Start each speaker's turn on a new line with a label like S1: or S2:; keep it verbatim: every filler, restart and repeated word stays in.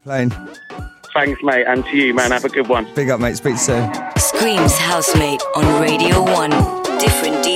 S1: playing.
S2: Thanks, mate, and to you, man. Have a good one.
S1: Big up, mate. Speak soon.
S3: Screams Housemate on Radio one. Different